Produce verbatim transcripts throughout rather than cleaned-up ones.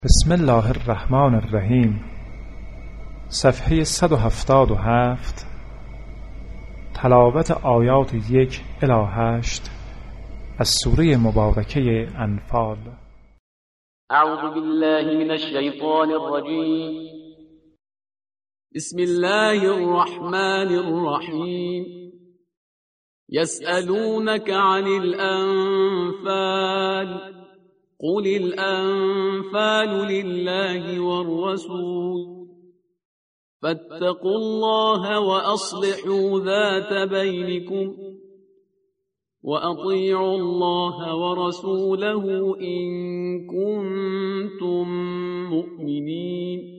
بسم الله الرحمن الرحیم. صفحه صد و هفتاد و هفت. تلاوت آیات یک الی هشت از سوره مبارکه انفال. اعوذ بالله من الشیطان الرجیم. بسم الله الرحمن الرحیم. يسألونك عن الأنفال قل الأنفال لله والرسول فاتقوا الله وأصلحوا ذات بينكم وأطيعوا الله ورسوله إن كنتم مؤمنين.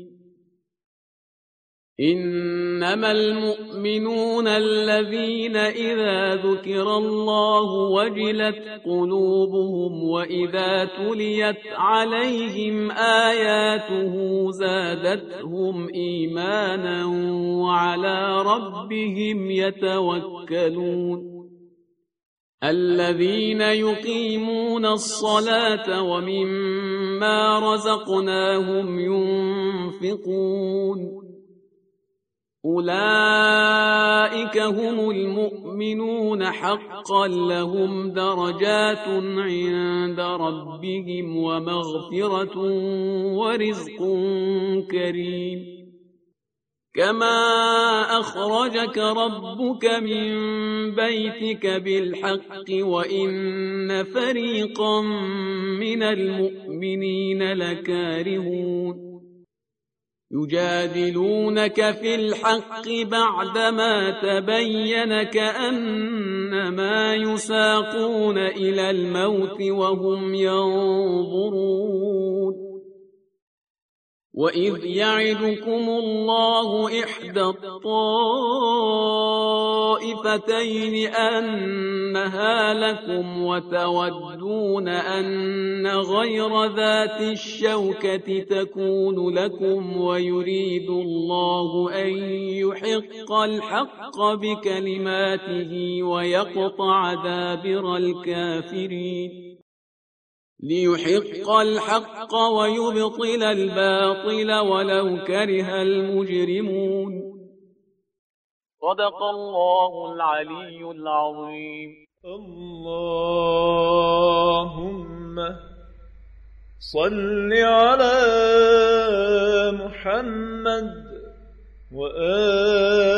إنما المؤمنون الذين إذا ذكر الله وجلت قلوبهم وإذا تليت عليهم آياته زادتهم إيمانا وعلى ربهم يتوكلون. الذين يقيمون الصلاة ومما رزقناهم ينفقون أولئك هم المؤمنون حقا لهم درجات عند ربهم ومغفرة ورزق كريم. كما أخرجك ربك من بيتك بالحق وإن فريقا من المؤمنين لكارهون. يجادلونك في الحق بعدما تبين كأنما يساقون إلى الموت وهم ينظرون. وإذ يعدكم الله إحدى الطائفتين أنها لكم وتودون أن غير ذات الشوكة تكون لكم ويريد الله أن يحق الحق بكلماته ويقطع دابر الكافرين. ليحق الحق ويبطل الباطل ولو كره المجرمون. صدق الله العلي العظيم. اللهم صل على محمد وآل